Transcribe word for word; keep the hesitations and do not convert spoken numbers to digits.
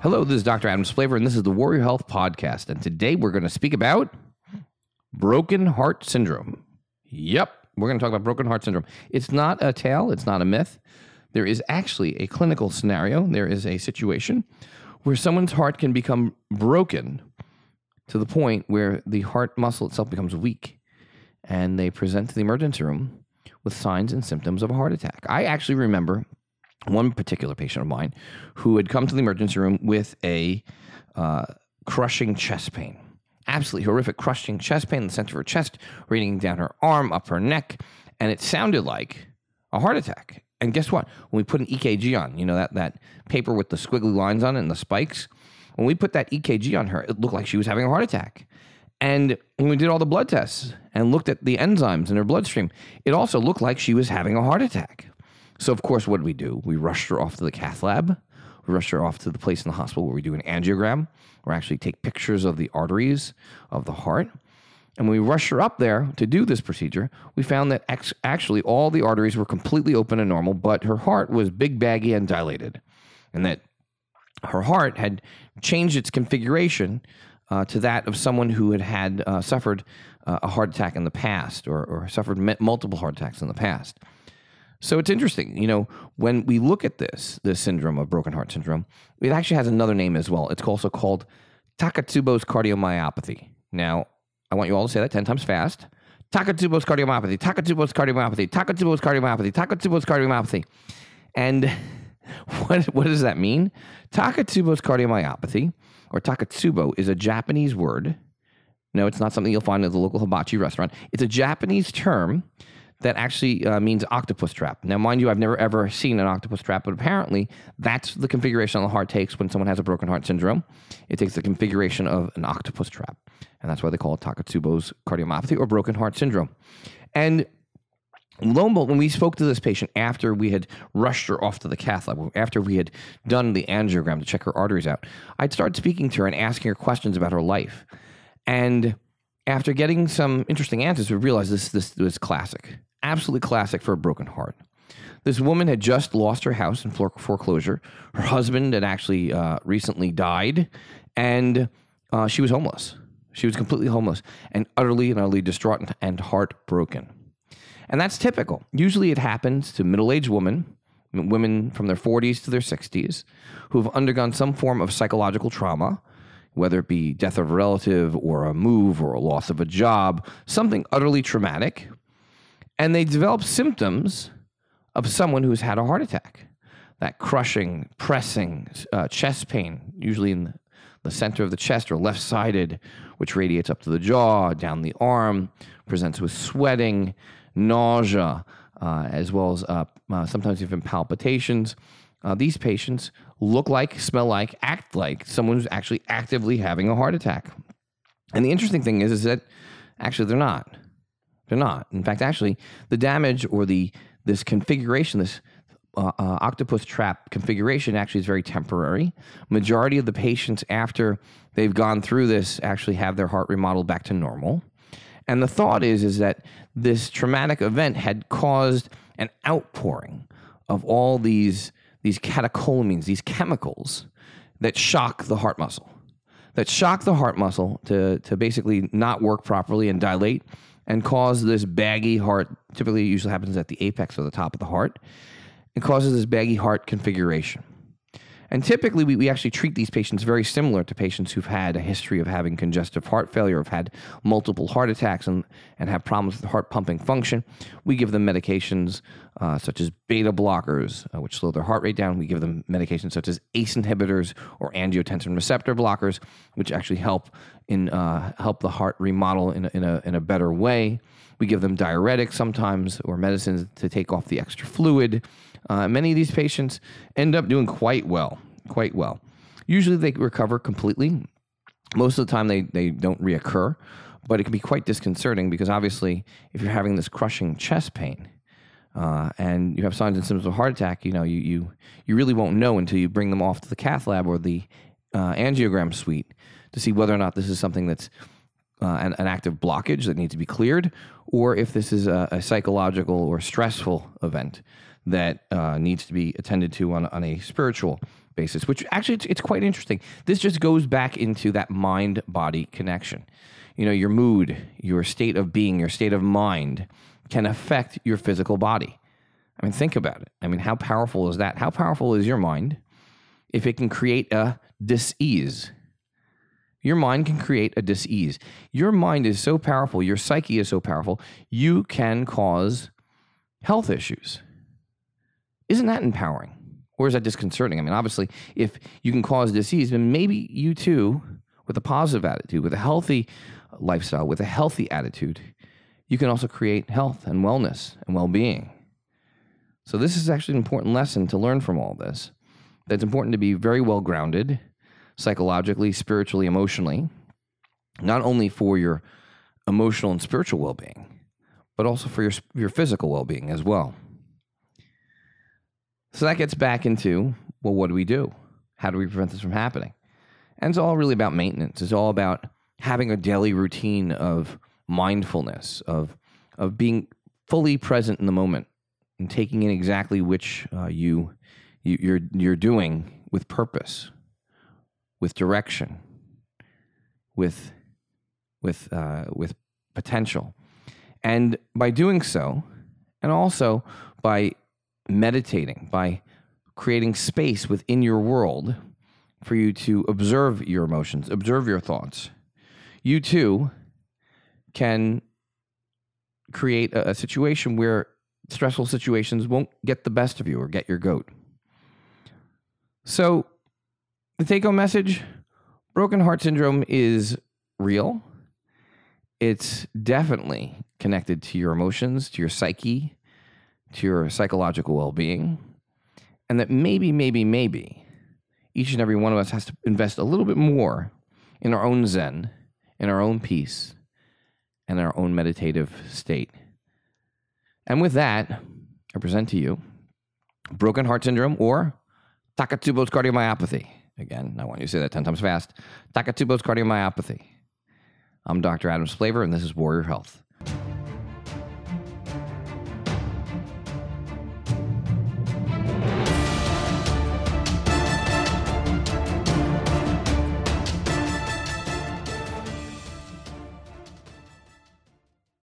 Hello, this is Doctor Adam Splavor, and this is the Warrior Health Podcast. And today we're going to speak about broken heart syndrome. Yep, we're going to talk about broken heart syndrome. It's not a tale. It's not a myth. There is actually a clinical scenario. There is a situation where someone's heart can become broken to the point where the heart muscle itself becomes weak, and they present to the emergency room with signs and symptoms of a heart attack. I actually remember one particular patient of mine who had come to the emergency room with a uh, crushing chest pain. Absolutely horrific crushing chest pain in the center of her chest, radiating down her arm, up her neck, and it sounded like a heart attack. And guess what? When we put an E K G on, you know, that, that paper with the squiggly lines on it and the spikes, when we put that E K G on her, it looked like she was having a heart attack. And when we did all the blood tests and looked at the enzymes in her bloodstream, it also looked like she was having a heart attack. So, of course, what did we do? We rushed her off to the cath lab. We rushed her off to the place in the hospital where we do an angiogram, or actually take pictures of the arteries of the heart. And when we rushed her up there to do this procedure, we found that ex- actually all the arteries were completely open and normal, but her heart was big, baggy, and dilated. And that her heart had changed its configuration uh, to that of someone who had had uh, suffered uh, a heart attack in the past, or, or suffered me- multiple heart attacks in the past. So it's interesting, you know, when we look at this, this syndrome of broken heart syndrome, it actually has another name as well. It's also called Takotsubo's cardiomyopathy. Now, I want you all to say that ten times fast. Takotsubo's cardiomyopathy, Takotsubo's cardiomyopathy, Takotsubo's cardiomyopathy, Takotsubo's cardiomyopathy. And what, what does that mean? Takotsubo's cardiomyopathy, or Takotsubo, is a Japanese word. No, it's not something you'll find at the local hibachi restaurant. It's a Japanese term that actually uh, means octopus trap. Now, mind you, I've never ever seen an octopus trap, but apparently that's the configuration the heart takes when someone has a broken heart syndrome. It takes the configuration of an octopus trap, and that's why they call it Takotsubo's cardiomyopathy or broken heart syndrome. And lo and behold, when we spoke to this patient after we had rushed her off to the cath lab, after we had done the angiogram to check her arteries out, I'd started speaking to her and asking her questions about her life. And after getting some interesting answers, we realized this, this was classic. Absolutely classic for a broken heart. This woman had just lost her house in foreclosure. Her husband had actually uh, recently died, and uh, she was homeless. She was completely homeless and utterly and utterly distraught and, and heartbroken. And that's typical. Usually it happens to middle-aged women, women from their forties to their sixties, who have undergone some form of psychological trauma, whether it be death of a relative or a move or a loss of a job, something utterly traumatic. And they develop symptoms of someone who's had a heart attack. That crushing, pressing uh, chest pain, usually in the, the center of the chest or left-sided, which radiates up to the jaw, down the arm, presents with sweating, nausea, uh, as well as uh, uh, sometimes even palpitations. Uh, these patients look like, smell like, act like someone who's actually actively having a heart attack. And the interesting thing is, is that actually they're not. They're not. In fact, actually, the damage or the this configuration, this uh, uh, octopus trap configuration actually is very temporary. Majority of the patients after they've gone through this actually have their heart remodeled back to normal. And the thought is, is that this traumatic event had caused an outpouring of all these, these catecholamines, these chemicals that shock the heart muscle, that shock the heart muscle to, to basically not work properly and dilate, and cause this baggy heart. Typically, it usually happens at the apex or the top of the heart. It causes this baggy heart configuration. And typically, we, we actually treat these patients very similar to patients who've had a history of having congestive heart failure, have had multiple heart attacks, and, and have problems with heart pumping function. We give them medications uh, such as beta blockers, uh, which slow their heart rate down. We give them medications such as A C E inhibitors or angiotensin receptor blockers, which actually help in uh, help the heart remodel in a, in a in a better way. We give them diuretics sometimes, or medicines to take off the extra fluid. Uh, many of these patients end up doing quite well, quite well. Usually they recover completely. Most of the time they, they don't reoccur, but it can be quite disconcerting because obviously if you're having this crushing chest pain uh, and you have signs and symptoms of a heart attack, you know, you, you, you really won't know until you bring them off to the cath lab or the uh, angiogram suite to see whether or not this is something that's uh, an, an active blockage that needs to be cleared, or if this is a, a psychological or stressful event that uh, needs to be attended to on, on a spiritual basis, which actually it's, it's quite interesting. This just goes back into that mind-body connection. You know, your mood, your state of being, your state of mind can affect your physical body. I mean, think about it. I mean, how powerful is that? How powerful is your mind if it can create a dis-ease? Your mind can create a dis-ease. Your mind is so powerful, your psyche is so powerful, you can cause health issues. Isn't that empowering? Or is that disconcerting? I mean, obviously, if you can cause disease, then maybe you too, with a positive attitude, with a healthy lifestyle, with a healthy attitude, you can also create health and wellness and well-being. So this is actually an important lesson to learn from all this. That it's important to be very well grounded, psychologically, spiritually, emotionally, not only for your emotional and spiritual well-being, but also for your your physical well-being as well. So that gets back into, well, what do we do? How do we prevent this from happening? And it's all really about maintenance. It's all about having a daily routine of mindfulness, of of being fully present in the moment and taking in exactly which uh, you, you you're you're doing with purpose, with direction, with with uh, with potential. And by doing so, and also by meditating, by creating space within your world for you to observe your emotions, observe your thoughts, you too can create a, a situation where stressful situations won't get the best of you or get your goat. So the take-home message, broken heart syndrome is real. It's definitely connected to your emotions, to your psyche, to your psychological well-being, and that maybe, maybe, maybe each and every one of us has to invest a little bit more in our own zen, in our own peace, and our own meditative state. And with that, I present to you broken heart syndrome, or Takotsubo's cardiomyopathy. Again, I want you to say that ten times fast. Takotsubo's cardiomyopathy. I'm Doctor Adam Splaver, and this is Warrior Health.